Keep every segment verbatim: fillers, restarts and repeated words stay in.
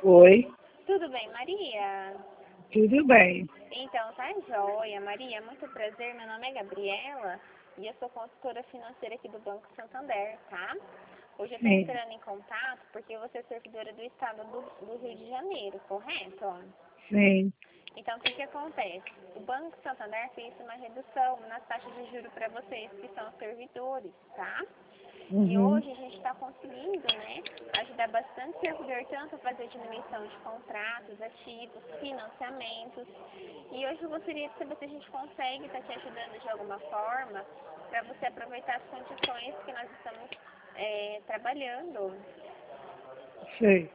Oi, Tudo bem, Maria? tudo bem. Então, tá joia. Maria, muito prazer. Meu nome é Gabriela e eu sou consultora financeira aqui do Banco Santander, tá? Hoje eu estou Sim, entrando em contato porque você é servidora do estado do, do Rio de Janeiro, correto? sim, Então, o que que acontece? O Banco Santander fez uma redução nas taxas de juros para vocês que são servidores, tá? E uhum, hoje a gente está conseguindo, né, ajudar bastante servidor tanto a fazer diminuição de contratos, ativos, financiamentos. E hoje eu gostaria de saber se a gente consegue estar te ajudando de alguma forma para você aproveitar as condições que nós estamos é, trabalhando. sei.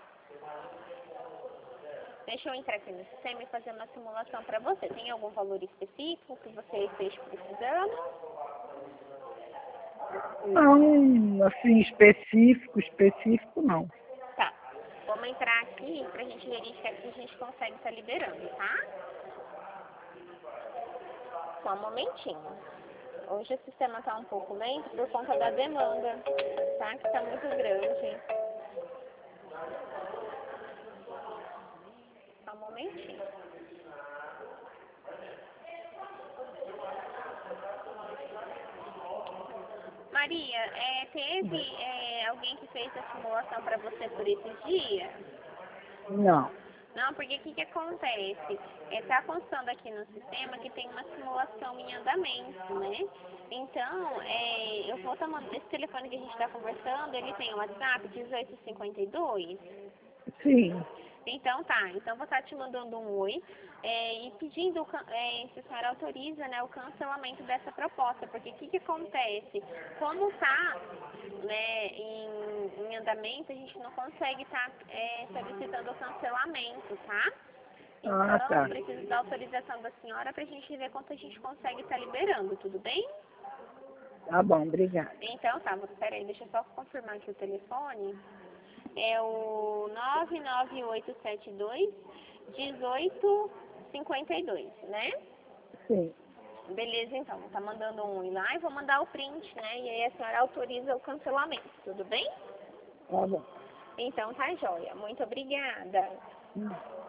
Deixa eu entrar aqui no sistema e fazer uma simulação para você. Tem algum valor específico que você esteja precisando? Não, assim, específico, específico não. Tá. Vamos entrar aqui para a gente verificar se a gente consegue estar liberando, tá? Só um momentinho. Hoje o sistema está um pouco lento por conta da demanda, tá? Que está muito grande. Só um momentinho. Maria, é, teve é, alguém que fez a simulação para você por esses dias? Não. Não, porque o que, que acontece? Está constando aqui no sistema que tem uma simulação em andamento, né? Então, é, eu vou estar mandando esse telefone que a gente está conversando, ele tem o WhatsApp dezoito cinquenta e dois. Sim. Então tá, então vou estar te mandando um oi é, e pedindo é, se a senhora autoriza, né, o cancelamento dessa proposta, porque o que, que acontece? Como está, né, em, em andamento, a gente não consegue estar é, solicitando o cancelamento, tá? Ah, Então, eu tá. preciso da autorização da senhora para a gente ver quanto a gente consegue estar liberando, tudo bem? Tá bom, obrigada. Então tá, peraí, deixa eu só confirmar aqui o telefone. É o nove nove oito sete dois, um oito cinco dois, né? Sim, Beleza, então. Tá mandando um oi lá e vou mandar o print, né? E aí a senhora autoriza o cancelamento, tudo bem? tá bom. Então tá joia. Muito obrigada. Hum.